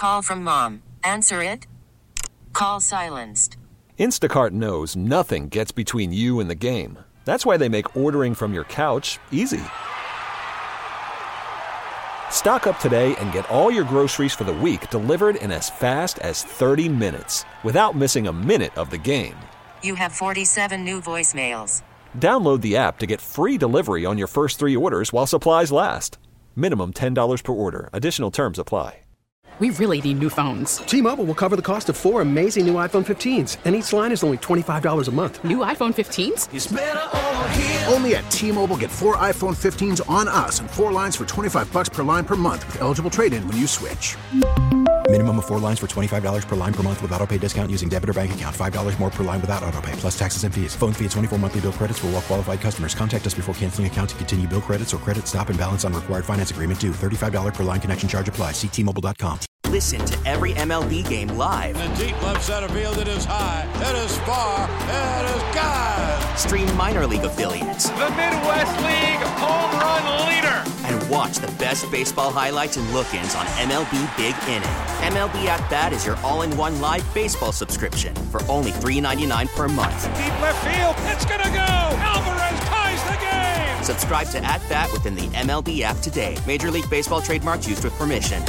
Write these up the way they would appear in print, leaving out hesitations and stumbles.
call from mom. Answer it. Call silenced. Instacart knows nothing gets between you and the game. That's why they make ordering from your couch easy. Stock up today and get all your groceries for the week delivered in as fast as 30 minutes without missing a minute of the game. You have 47 new voicemails. Download the app to get free delivery on your first 3 orders while supplies last. Minimum $10 per order. Additional terms apply. We really need new phones. T-Mobile will cover the cost of 4 amazing new iPhone 15s, and each line is only $25 a month. New iPhone 15s? It's better over here. Only at T-Mobile, get 4 iPhone 15s on us and 4 lines for $25 per line per month with eligible trade-in when you switch. Minimum of 4 lines for $25 per line per month with autopay discount using debit or bank account. $5 more per line without autopay, plus taxes and fees. Phone fee at 24 monthly bill credits for well-qualified customers. Contact us before canceling account to continue bill credits or credit stop and balance on required finance agreement due. $35 per line connection charge applies. See T-Mobile.com. Listen to every MLB game live. In the deep left center field, it is high, it is far, it is gone. Stream minor league affiliates. The Midwest League home run leader. And watch the best baseball highlights and look-ins on MLB Big Inning. MLB At Bat is your all-in-one live baseball subscription for only $3.99 per month. Deep left field, it's gonna go. Alvarez ties the game. Subscribe to At Bat within the MLB app today. Major League Baseball trademarks used with permission.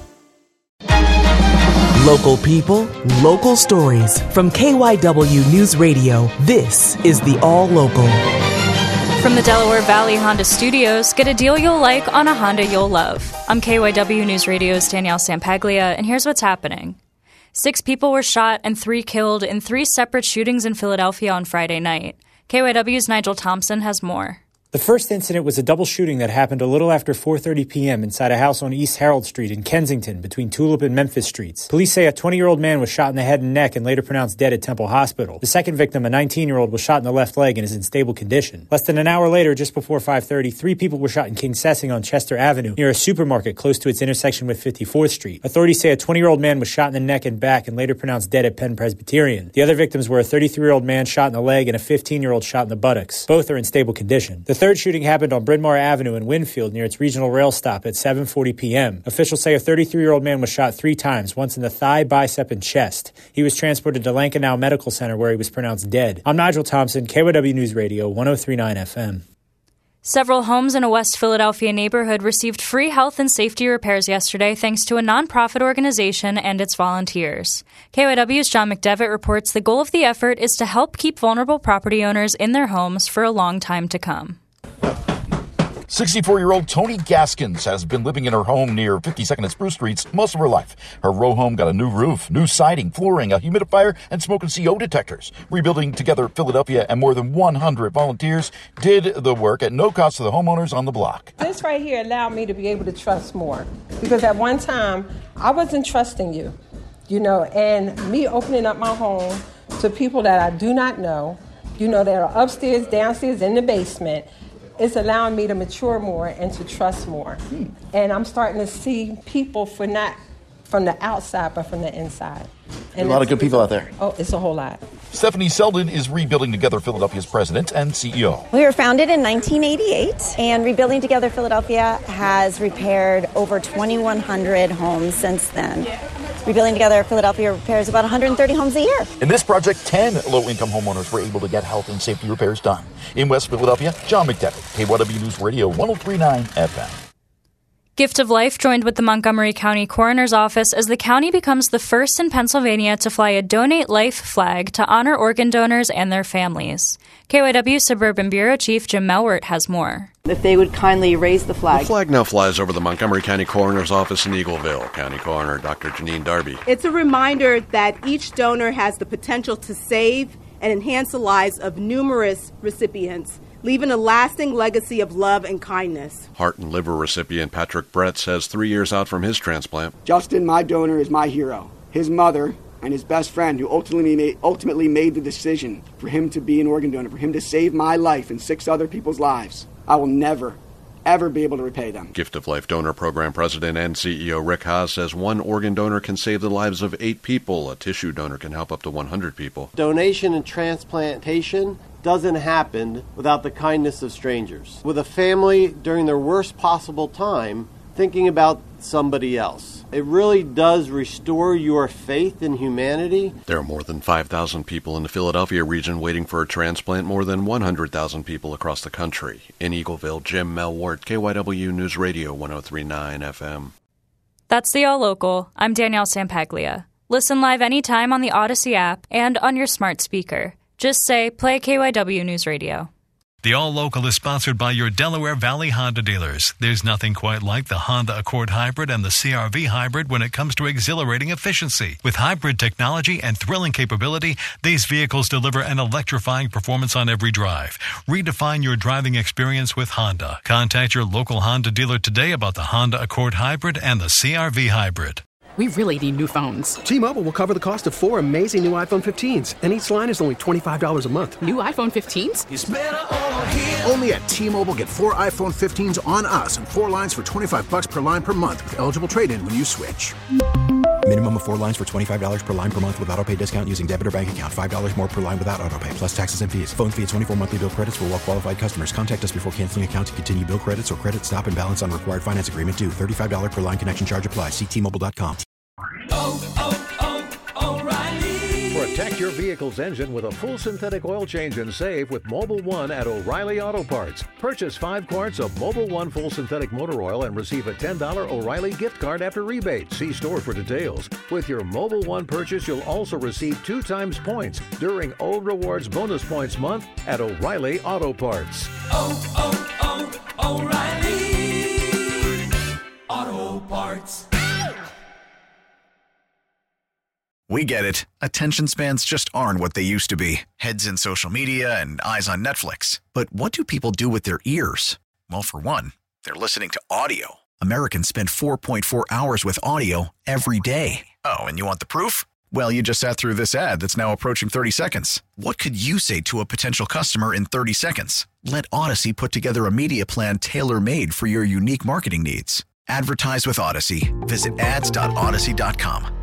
Local people, local stories. From KYW News Radio, this is the All Local. From the Delaware Valley Honda Studios, get a deal you'll like on a Honda you'll love. I'm KYW News Radio's Danielle Sampaglia, and here's what's happening. 6 people were shot and 3 killed in 3 separate shootings in Philadelphia on Friday night. KYW's Nigel Thompson has more. The first incident was a double shooting that happened a little after 4:30 p.m. inside a house on East Harold Street in Kensington between Tulip and Memphis Streets. Police say a 20-year-old man was shot in the head and neck and later pronounced dead at Temple Hospital. The second victim, a 19-year-old, was shot in the left leg and is in stable condition. Less than an hour later, just before 5:30, 3 people were shot in King Sessing on Chester Avenue near a supermarket close to its intersection with 54th Street. Authorities say a 20-year-old man was shot in the neck and back and later pronounced dead at Penn Presbyterian. The other victims were a 33-year-old man shot in the leg and a 15-year-old shot in the buttocks. Both are in stable condition. The third shooting happened on Bryn Mawr Avenue in Winfield near its regional rail stop at 7:40 p.m. Officials say a 33-year-old man was shot 3 times, once in the thigh, bicep, and chest. He was transported to Lankenau Medical Center where he was pronounced dead. I'm Nigel Thompson, KYW News Radio, 103.9 FM. Several homes in a West Philadelphia neighborhood received free health and safety repairs yesterday thanks to a nonprofit organization and its volunteers. KYW's John McDevitt reports the goal of the effort is to help keep vulnerable property owners in their homes for a long time to come. 64-year-old Tony Gaskins has been living in her home near 52nd and Spruce Streets most of her life. Her row home got a new roof, new siding, flooring, a humidifier, and smoke and CO detectors. Rebuilding Together Philadelphia and more than 100 volunteers did the work at no cost to the homeowners on the block. This right here allowed me to be able to trust more, because at one time I wasn't trusting you, and me opening up my home to people that I do not know, that are upstairs, downstairs, in the basement. It's allowing me to mature more and to trust more. And I'm starting to see people not from the outside, but from the inside. And a lot of good people out there. Oh, it's a whole lot. Stephanie Selden is Rebuilding Together Philadelphia's president and CEO. We were founded in 1988, and Rebuilding Together Philadelphia has repaired over 2,100 homes since then. Rebuilding Together Philadelphia repairs about 130 homes a year. In this project, 10 low-income homeowners were able to get health and safety repairs done. In West Philadelphia, John McDevitt, KYW News Radio, 103.9 FM. Gift of Life joined with the Montgomery County Coroner's Office as the county becomes the first in Pennsylvania to fly a Donate Life flag to honor organ donors and their families. KYW Suburban Bureau Chief Jim Melwert has more. If they would kindly raise the flag. The flag now flies over the Montgomery County Coroner's Office in Eagleville. County Coroner Dr. Janine Darby. It's a reminder that each donor has the potential to save and enhance the lives of numerous recipients, leaving a lasting legacy of love and kindness. Heart and liver recipient Patrick Brett says 3 years out from his transplant. Justin, my donor, is my hero. His mother and his best friend, who ultimately made the decision for him to be an organ donor, for him to save my life and 6 other people's lives, I will never, ever be able to repay them. Gift of Life Donor Program President and CEO Rick Haas says 1 organ donor can save the lives of 8 people. A tissue donor can help up to 100 people. Donation and transplantation doesn't happen without the kindness of strangers. With a family during their worst possible time, thinking about somebody else. It really does restore your faith in humanity. There are more than 5,000 people in the Philadelphia region waiting for a transplant, more than 100,000 people across the country. In Eagleville, Jim Melwart, KYW News Radio 103.9 FM. That's the All Local. I'm Danielle Sampaglia. Listen live anytime on the Odyssey app and on your smart speaker. Just say, play KYW News Radio. The All Local is sponsored by your Delaware Valley Honda dealers. There's nothing quite like the Honda Accord Hybrid and the CR-V Hybrid when it comes to exhilarating efficiency. With hybrid technology and thrilling capability, these vehicles deliver an electrifying performance on every drive. Redefine your driving experience with Honda. Contact your local Honda dealer today about the Honda Accord Hybrid and the CR-V Hybrid. We really need new phones. T-Mobile will cover the cost of 4 amazing new iPhone 15s, and each line is only $25 a month. New iPhone 15s? It's better over here. Only at T-Mobile, get 4 iPhone 15s on us and 4 lines for $25 per line per month with eligible trade-in when you switch. Minimum of 4 lines for $25 per line per month with autopay discount using debit or bank account. $5 more per line without autopay, plus taxes and fees. Phone fee at 24 monthly bill credits for well-qualified customers. Contact us before canceling account to continue bill credits or credit stop and balance on required finance agreement due. $35 per line connection charge applies. See T-Mobile.com. O'Reilly. Protect your vehicle's engine with a full synthetic oil change and save with Mobil 1 at O'Reilly Auto Parts. Purchase 5 quarts of Mobil 1 full synthetic motor oil and receive a $10 O'Reilly gift card after rebate. See store for details. With your Mobil 1 purchase, you'll also receive 2 times points during O Rewards Bonus Points Month at O'Reilly Auto Parts. O'Reilly Auto Parts. We get it. Attention spans just aren't what they used to be. Heads in social media and eyes on Netflix. But what do people do with their ears? Well, for one, they're listening to audio. Americans spend 4.4 hours with audio every day. Oh, and you want the proof? Well, you just sat through this ad that's now approaching 30 seconds. What could you say to a potential customer in 30 seconds? Let Odyssey put together a media plan tailor-made for your unique marketing needs. Advertise with Odyssey. Visit ads.odyssey.com.